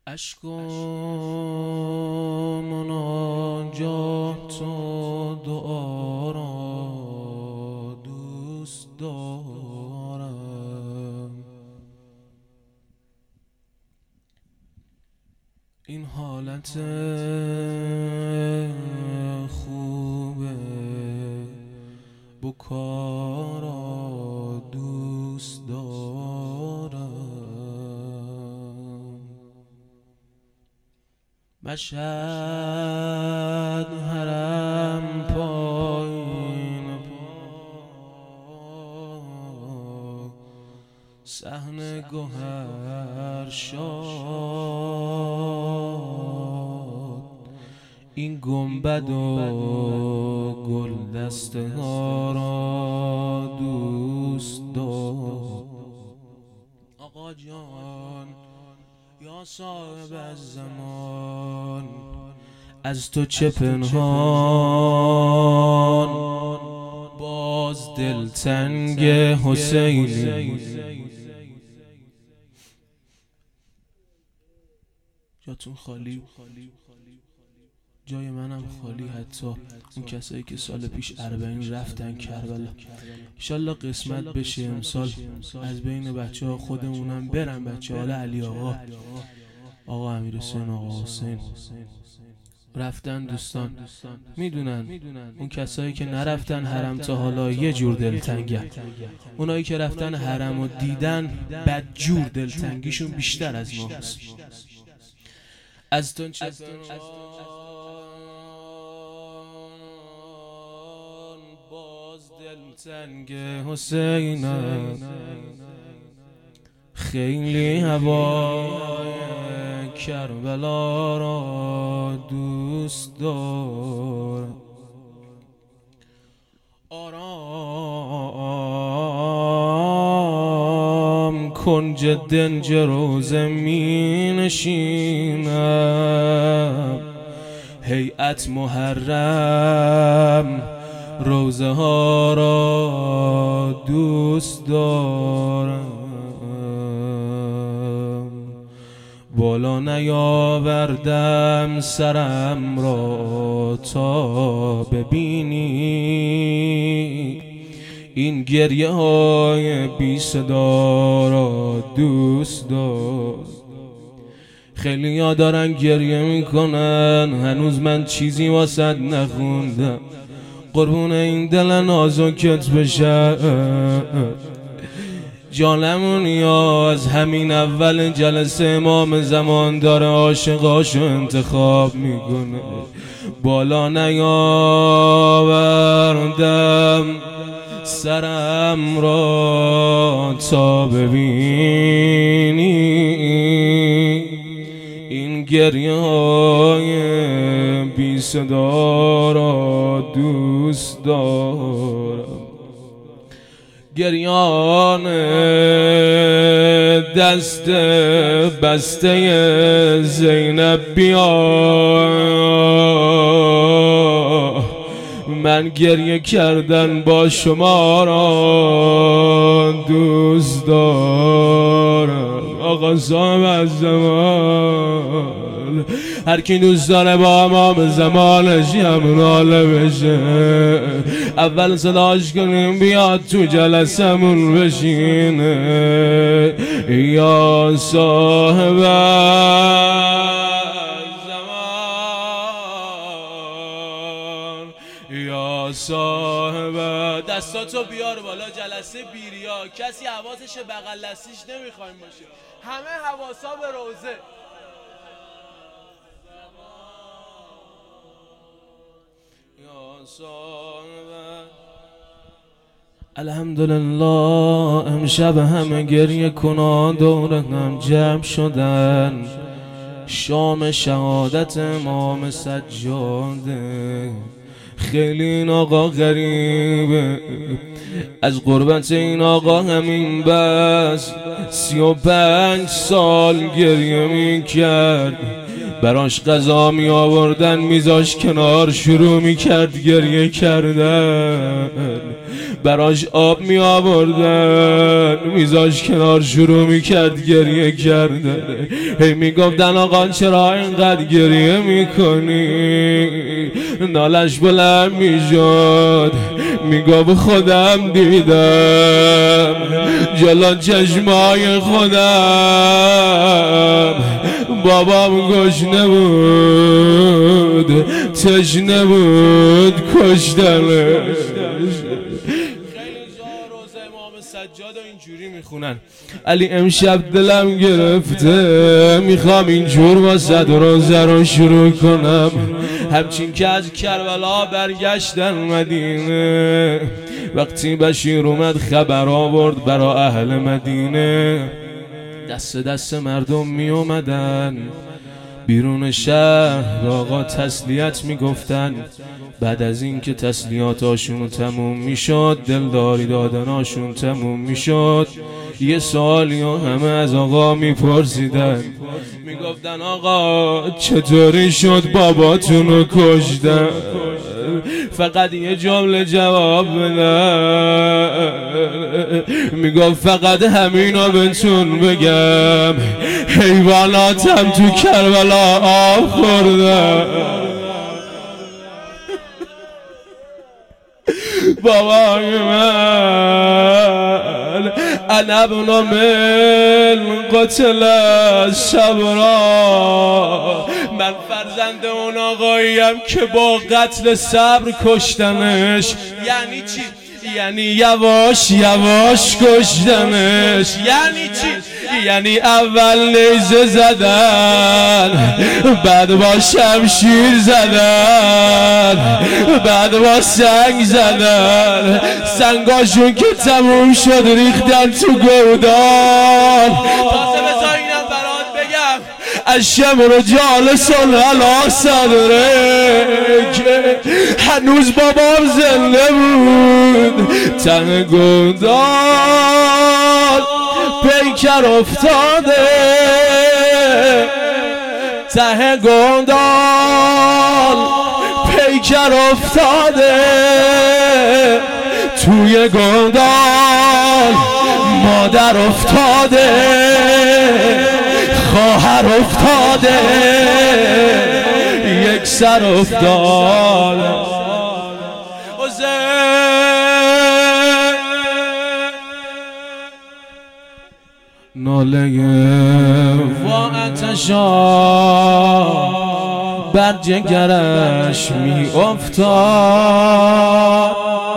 عشق و مناجات و دعا را دوست دارم. این حالت خوبه بکا را دوست دارم. مشهد حرم پایین پا صحن گوهر شاد، این گنبد و گل دسته ها را دوست دارم. آقا جان یا صاحب الزمان، از تو چه پنهان؟ باز دلتنگ حسینی. جاتون خالی، جای منم خالی. حتی اون کسایی که سال پیش 40 رفتن کربلا، انشالله قسمت بشه امسال از بین بچه ها خودمونم برن. بچه ها علی آقا امیر حسین، آقا حسین رفتن. دوستان میدونن اون کسایی که نرفتن حرم تا حالا یه جور دلتنگن، اونایی که رفتن حرم و دیدن بدجور دلتنگیشون بیشتر از ما هست. از تو چه باز دلتنگ حسینم، خیلی هوای کربلا را دوست دارم. آرام کنج دنج روزه می نشینم، هیئت محرم روزه ها را دوست دارم. بالا نیاوردم سرم را تا ببینی این گریه های بی صدا را دوست دارم. خیلی ها دارن گریه میکنن، هنوز من چیزی واسد نخوندم. قربون این دل نازکت بشم. جانمونیا از همین اول جلسه امام زمان داره عاشقاشو انتخاب میکنه. بالا نیاوردم سرم را تا ببینی این گریه های بی صدا را دوست دارم. گریان دست بسته زینب بیا، من گریه کردن با شما را دوست دارم. آقا صاحب الزمان، هر کی دوست داره با امام زمانش یمناله بشه، اول صداش کنیم بیاد تو جلسمون بشینه. یا صاحب الزمان، یا صاحب. دستاتو بیار بالا. جلسه بیریا، کسی حواسش بغل دستیش نمیخوایم باشه، همه حواسا به روزه. الحمدلله امشب همه گریه کنان دور هم جمع شدن. شام شهادت امام سجاده. خیلی این آقا غریبه، از قربت این آقا همین بس 35 سال گریه میکرد. براش غذا می آوردن میذاش کنار شروع می کرد گریه کردن. براش آب می آوردن میذاش کنار شروع می کرد گریه کردن. هی می گفتن آقا چرا اینقدر گریه می کنی؟ نالش بلند می شد می گفت خودم دیدم جلو چشمای خودم بابام گشنه بود تشنه بود کشتنش. سجاد و اینجوری میخونن علی امشب دلم گرفته میخوام اینجور واسه روزه رو شروع کنم. همچین که از کربلا برگشتن مدینه وقتی بشیر اومد خبر آورد برا اهل مدینه دست دست مردم می اومدن بیرون شهر آقا تسلیت میگفتن. بعد از این که تسلیاتاشون تموم میشد دلداری دادناشون تموم میشد یه سوالی همه از آقا میپرسیدن میگفتن آقا چطوری شد باباتونو کشتن؟ فقط یه جمله جواب بدن میگفت فقط همینو بهتون بگم حیواناتم تو کربلا آب خوردن. بابای من انا ابن من قتل صبرا من فرزند اون آقاییم که با قتل صبر کشتنش. یعنی چی؟ یعنی یواش یواش کشتنش. یعنی چی؟ یعنی اول نیزه زدن بعد با شمشیر زدن بعد با سنگ زدن سنگاشون که تموم شد ریختن تو گودان. تازه بذار اینم برات بگم الشمر جالس علی صدره که هنوز بابام زنده بود ته گودان پیکر افتاده ته گودان پیکر افتاده توی گودان مادر افتاده خواهر افتاده یک سر افتاده. ناله و آتشا بر جگرش می افتاد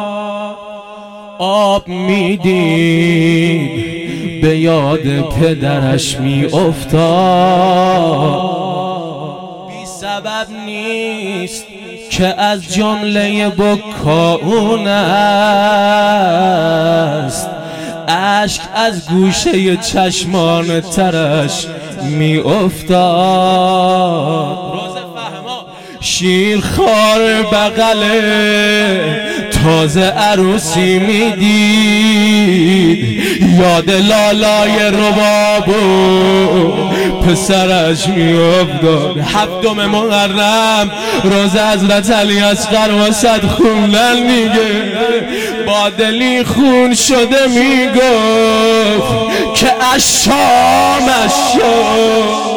آب می دید به یاد پدرش می افتاد. بی سبب نیست که از جمله بکا اون است اشک از گوشه چشمان ترش می افتاد. شیرخوار بغله تازه عروسی می دید یاد لالای ربابو پسرش می افتاد. هفتم محرم روز حضرت علی اصغر واسد خوندن میگه با دلی خون شده میگفت که اشامش شد.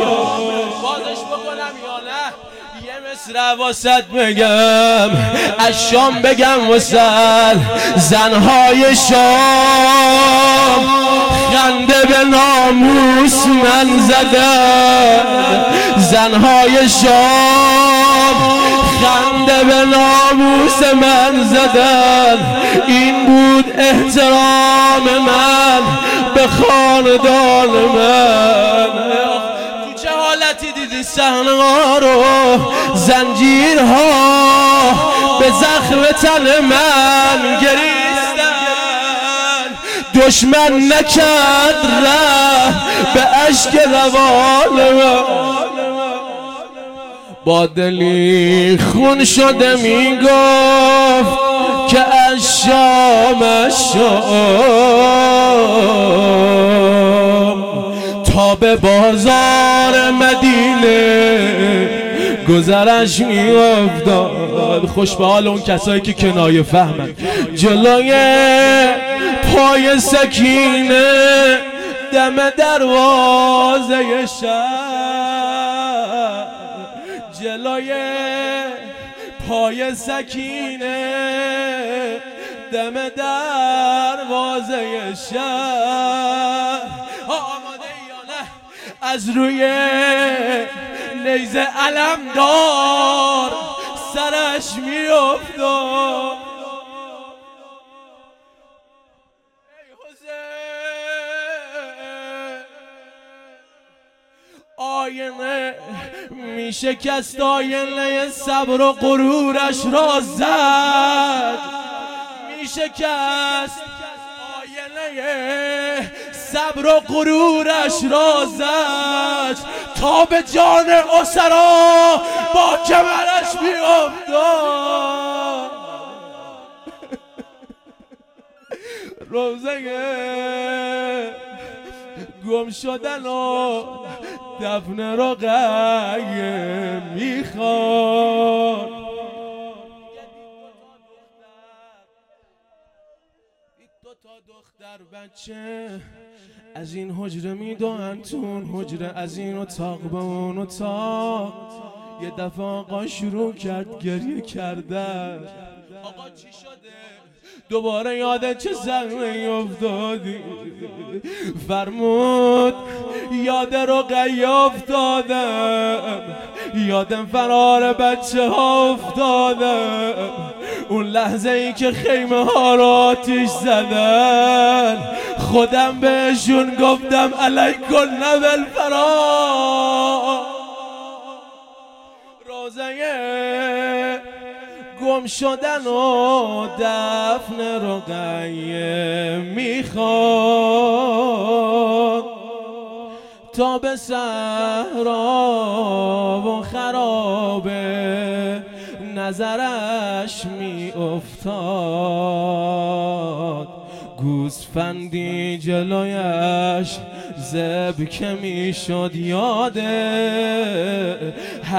واسد بگم اشام بگم واسد زنهای شام خنده به ناموس من زدن زنهای شام خنده به ناموس من زدن. این بود احترام من به خاندان من. چه حالتی دیدی صحنه‌ها رو زنجیرها به زخم تن من گریستن دشمن نکرد ره به اشک روان من. با دلی خون شده میگفت که از شام تا به بازار مدینه گذرش میافتاد. خوش به حال اون کسایی که کنایه فهمن. جلوی پای سکینه دم دروازه شهر، جلوی پای سکینه دم دروازه شهر. آماده یا نه از روی نیزه علمدار سرش میافتاد. ای حسین آینه میشکست، آینه صبر و غرورش را زد، میشکست آینه صبر و غرورش را زد، تا به جان اسرا با کمرش بیافتاد. روزه گم شدن و دفن رقیه میخواد. دو تا دختر بچه از این حجره میدوئن تو اون حجره، از این اتاق به اون اتاق. یه دفعه آقا شروع کرد گریه کردن. آقا چی شده؟ دوباره یاده چه زمین افتادی؟ فرمود یاد رقیه افتادم، یادم فرار بچه ها افتادم، اون لحظه ای که خیمه ها را آتیش زدن خودم بهشون گفتم علیکن نبل فرار. روزه گم شدن و دفن رقیه میخواد، تا به صحرا و خرابه نظرش می افتاد. گوسفندی جلویش ذبح که می شد یاده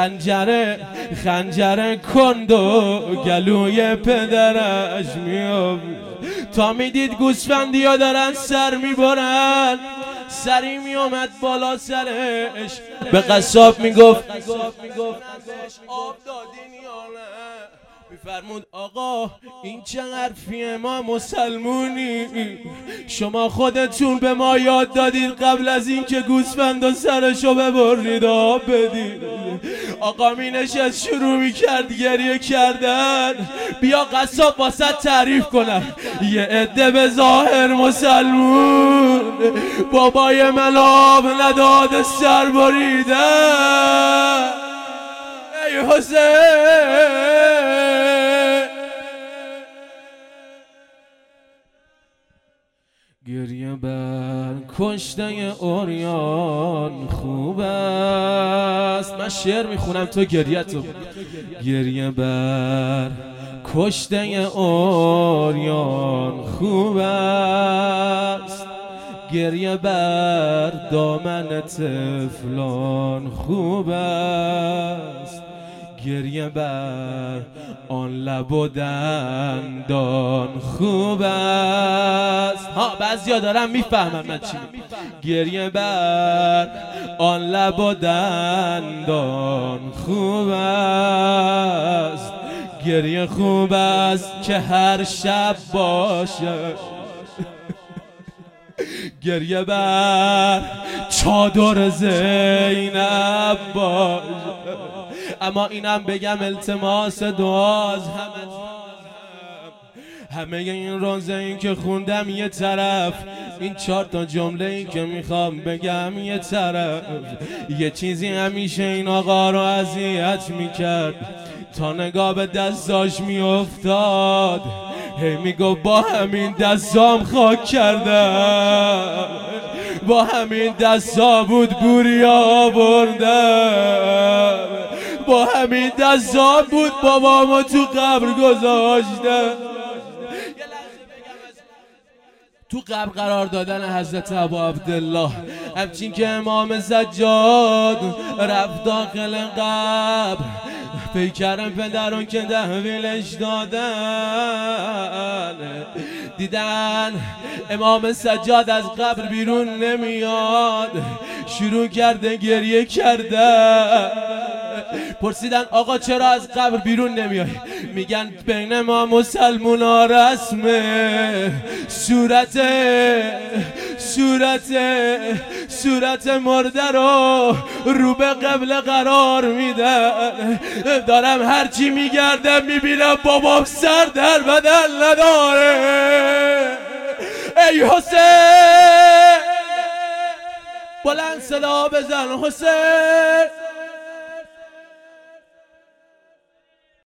خنجر کند و گلوی پدرش می افتاد. تا می دید گوسفندی ها دارن سر می برن، سری می اومد بالا سرش، به قصاب می گفت آب دادین یا نه؟ میفرمود آقا این چه حرفیه؟ ما مسلمونی، شما خودتون به ما یاد دادید قبل از این که گوسفند و سرشو ببرید آب بدید. آقا می نشست شروع می کرد گریه کردن. بیا قصاب واسه تعریف کنم. یه عده به ظاهر مسلمون بابای من آب نداد سر بریدن. ای حسین گریه بر کشته اوریان خوب است. من شعر میخونم تو گریه‌تو. گریه بر کشته اوریان خوب است، گریه بر دامن طفلان خوب است، گریه بر آن لب و دندان خوب است. بعضیا دارم میفهمم من چی. گریه بر آن لب و دندان خوب است، گریه خوب است که هر شب باشه، گریه بر چادر زینب باشه. اما اینم بگم التماس دعاز همه این روزه این که خوندم یه طرف، این 4 تا جمله این که میخوام بگم یه طرف. یه چیزی همیشه این آقا رو اذیت میکرد، تا نگاه به دستاش میافتاد هی میگفت با همین دستام خاک کردم، با همین دستا بود بوریا بردم، با همین دستا بود بابامو تو قبر گذاشتم. تو قبر قرار دادن حضرت ابا عبدالله. همچین که امام سجاد رفت داخل قبر، پیکرم پدران که تحویلش دادن، دیدن امام سجاد از قبر بیرون نمیاد، شروع کرده گریه کردن. پرسیدن آقا چرا از قبر بیرون نمیای؟ میگن بین ما مسلمونا رسمه، صورت مرده رو به قبله قرار میدن. دارم هرچی میگردم میبینم بابام سر در بدن نداره. ای حسین بلند صدا بزن حسین،